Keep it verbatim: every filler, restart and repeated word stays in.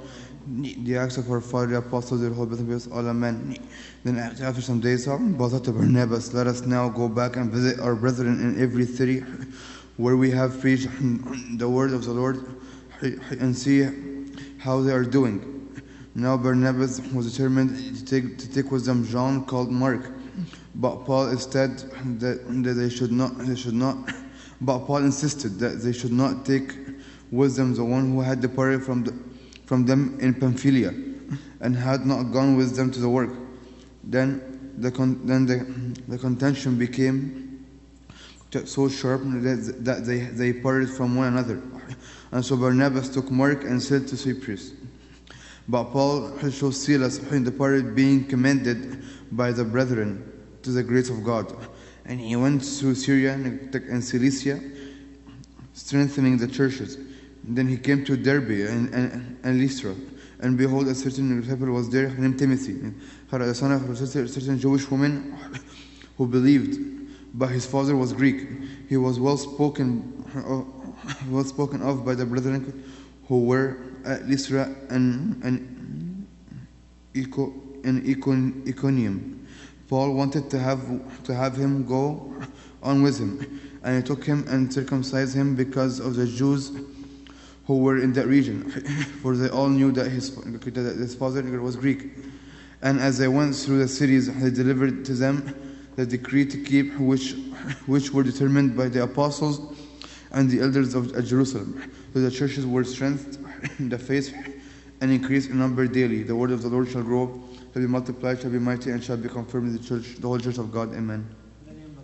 The Acts of our Father, the Apostles, the Holy Baptist, all amen. Then after some days, Paul said to Barnabas, let us now go back and visit our brethren in every city where we have preached the word of the Lord and see how they are doing. Now Barnabas was determined to take, to take with them John called Mark, but Paul instead that, that they should not they should not but Paul insisted that they should not take with them the one who had departed from the, from them in Pamphylia and had not gone with them to the work. Then the con, then the, the contention became so sharp that, that they, they parted from one another. And so Barnabas took Mark and sailed to Cyprus. But Paul chose Silas and departed, being commended by the brethren to the grace of God. And he went through Syria and Cilicia, strengthening the churches. And then he came to Derbe and, and, and Lystra. And behold, a certain disciple was there named Timothy, the son of a certain Jewish woman who believed, but his father was Greek. He was well spoken of, well spoken of by the brethren who were at Lystra and, and, Ico, and Icon, Iconium. Paul wanted to have to have him go on with him, and he took him and circumcised him because of the Jews who were in that region, for they all knew that his, that his father was Greek. And as they went through the cities, they delivered to them the decree to keep, which which were determined by the apostles and the elders of Jerusalem. So the churches were strengthened in the faith and increased in number daily. The word of the Lord shall grow, shall be multiplied, shall be mighty, and shall be confirmed in the church, the whole church of God. Amen.